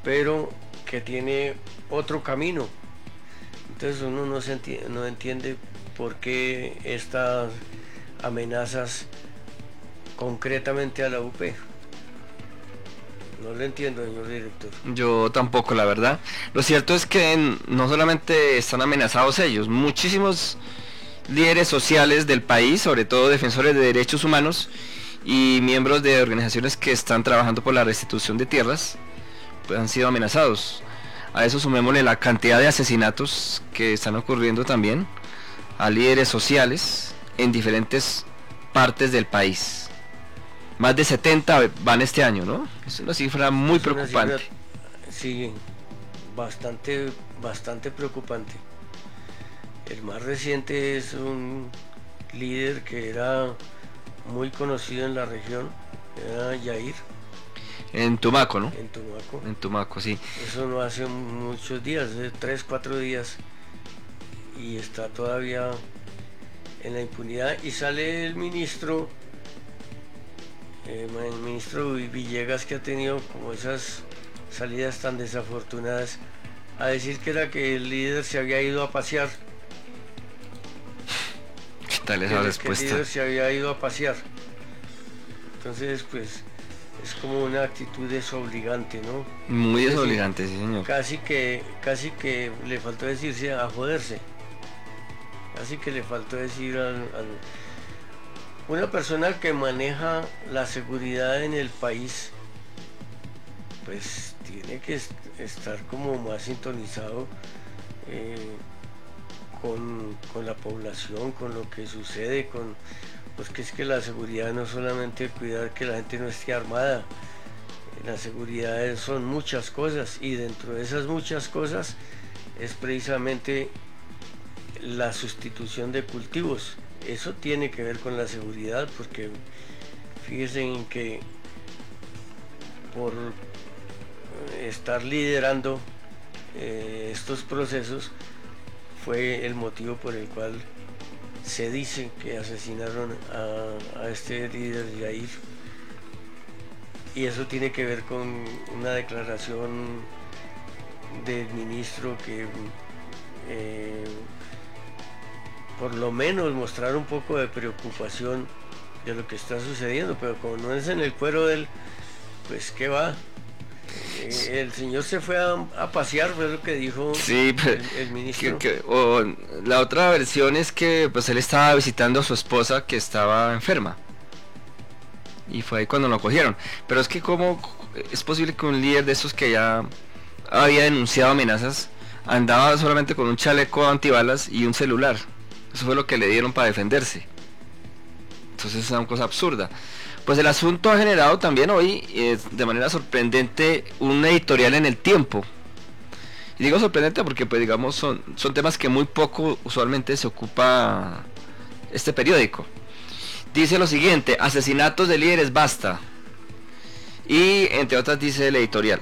pero que tiene otro camino. Entonces uno no entiende por qué estas amenazas concretamente a la UP. No lo entiendo, señor director. Yo tampoco, la verdad. Lo cierto es que no solamente están amenazados ellos, muchísimos líderes sociales del país, sobre todo defensores de derechos humanos y miembros de organizaciones que están trabajando por la restitución de tierras, pues han sido amenazados. A eso sumémosle la cantidad de asesinatos que están ocurriendo también a líderes sociales en diferentes partes del país. Más de 70 van este año, ¿no? Es una cifra muy preocupante. Sí, bastante preocupante. El más reciente es un líder que era muy conocido en la región, era Yair. En Tumaco, ¿no? En Tumaco. En Tumaco, sí. Eso no hace muchos días, 3, 4 días, y está todavía en la impunidad. Y sale el ministro Villegas, que ha tenido como esas salidas tan desafortunadas, a decir que era que el líder se había ido a pasear. ¿Qué tal esa respuesta? Que el líder se había ido a pasear. Entonces, pues, es como una actitud desobligante, ¿no? Muy desobligante, sí, señor. Casi que le faltó decirse a joderse. Casi que le faltó decir una persona que maneja la seguridad en el país, pues tiene que estar como más sintonizado con la población, con lo que sucede, pues que es que la seguridad no es solamente cuidar que la gente no esté armada, la seguridad son muchas cosas, y dentro de esas muchas cosas es precisamente la sustitución de cultivos. Eso tiene que ver con la seguridad, porque fíjense en que por estar liderando estos procesos fue el motivo por el cual se dice que asesinaron a este líder Yair, y eso tiene que ver con una declaración del ministro que por lo menos mostrar un poco de preocupación de lo que está sucediendo, pero como no es en el cuero de él, pues qué va. El señor se fue a pasear, fue lo que dijo, sí, el ministro. La otra versión es que pues él estaba visitando a su esposa, que estaba enferma, y fue ahí cuando lo cogieron. Pero es que cómo es posible que un líder de esos que ya había denunciado amenazas andaba solamente con un chaleco antibalas y un celular? Eso fue lo que le dieron para defenderse. Entonces es una cosa absurda. Pues el asunto ha generado también hoy, de manera sorprendente, un editorial en El Tiempo. Y digo sorprendente porque, pues digamos, son temas que muy poco usualmente se ocupa este periódico. Dice lo siguiente: asesinatos de líderes basta. Y entre otras dice el editorial: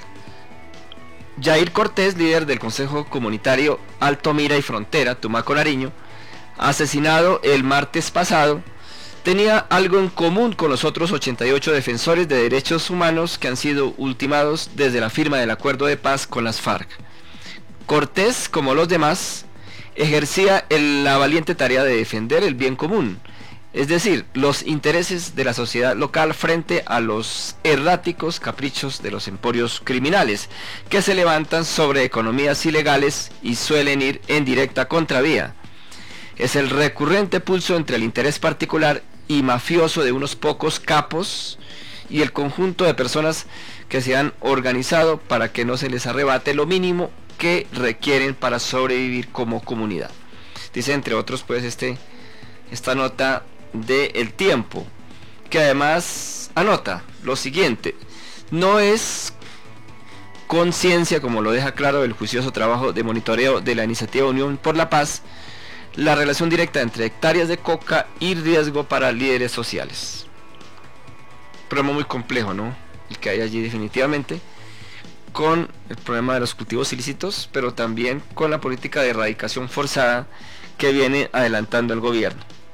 Yair Cortés, líder del Consejo Comunitario Alto Mira y Frontera, Tumaco, Nariño, asesinado el martes pasado, tenía algo en común con los otros 88 defensores de derechos humanos que han sido ultimados desde la firma del acuerdo de paz con las FARC. Cortés, como los demás, ejercía la valiente tarea de defender el bien común, es decir, los intereses de la sociedad local frente a los erráticos caprichos de los emporios criminales que se levantan sobre economías ilegales y suelen ir en directa contravía. Es el recurrente pulso entre el interés particular y mafioso de unos pocos capos y el conjunto de personas que se han organizado para que no se les arrebate lo mínimo que requieren para sobrevivir como comunidad. Dice entre otros pues esta nota de El Tiempo, que además anota lo siguiente: no es conciencia, como lo deja claro el juicioso trabajo de monitoreo de la iniciativa Unión por la Paz, la relación directa entre hectáreas de coca y riesgo para líderes sociales. Problema muy complejo, ¿no? El que hay allí definitivamente, con el problema de los cultivos ilícitos, pero también con la política de erradicación forzada que viene adelantando el gobierno.